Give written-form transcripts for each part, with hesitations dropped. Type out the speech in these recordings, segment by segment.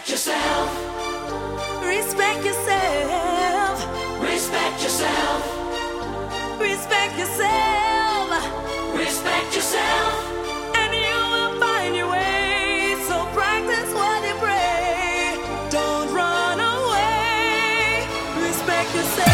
Respect yourself. Respect yourself. Respect yourself. Respect yourself. Respect yourself. And you will find your way. So practice what you pray. Don't run away. Respect yourself.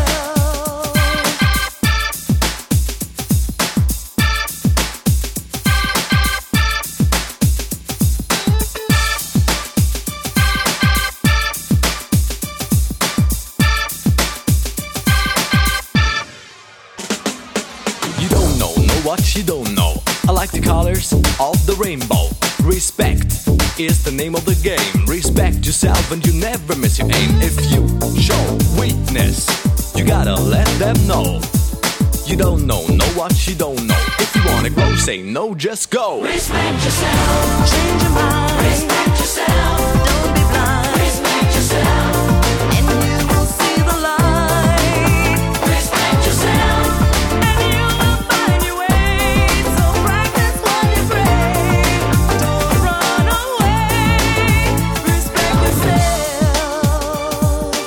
What you don't know. I like the colors of the rainbow. Respect is the name of the game. Respect yourself and you never miss your aim. If you show weakness, you gotta let them know. You don't know what you don't know. If you wanna grow, say no, just go. Respect yourself. Change your mind. Respect yourself. Don't be blind. Respect yourself. And you will see the light. Respect yourself. And you will find your way. So practice what you pray. Don't run away. Respect yourself.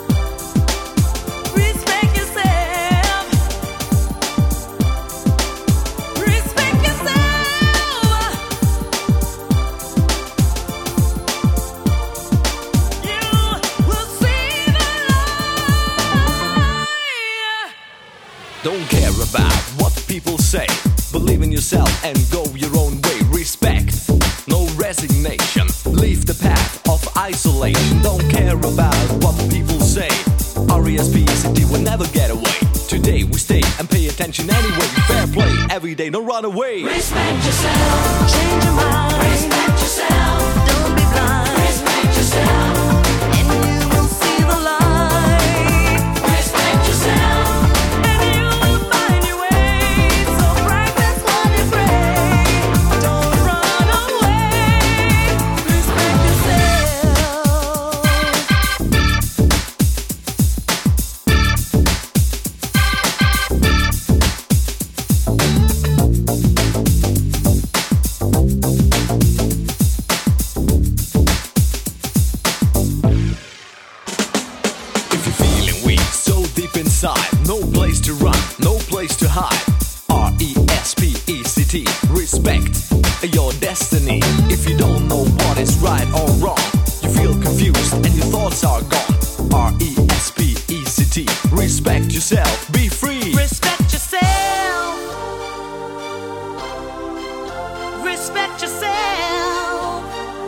Respect yourself. Respect yourself. You will see the light. Don't care about what people say. Believe in yourself and go your own way. Respect, no resignation. Leave the path of isolation. Don't care about what people say. R-E-S-P-E-C-T will never get away. Today we stay and pay attention anyway. Fair play, every day, don't run away. Respect yourself. Change your mind. Respect yourself. Don't be blind. Respect yourself. And you will see the light. Respect yourself. And you will find your way. So practice what you pray. Don't run away. Respect yourself. If you're feeling weak, so deep inside, no place to run, no place to hide. R-E-S-P-E-C-T, respect your destiny. If you don't know what is right or wrong, you feel confused and your thoughts are gone. R-E-S-P-E-C-T, respect yourself, be free. Respect yourself. Respect yourself.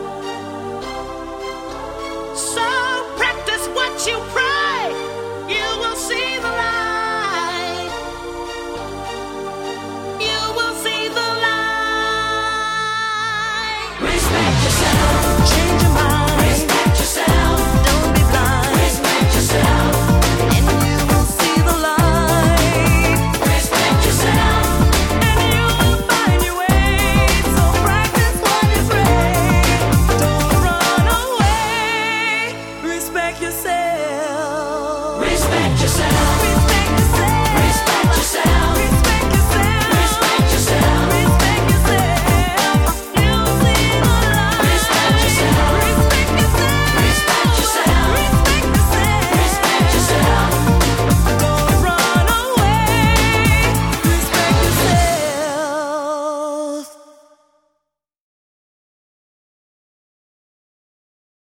So practice what you pray. You will see the light. You will see the light. Respect yourself. Change your mind.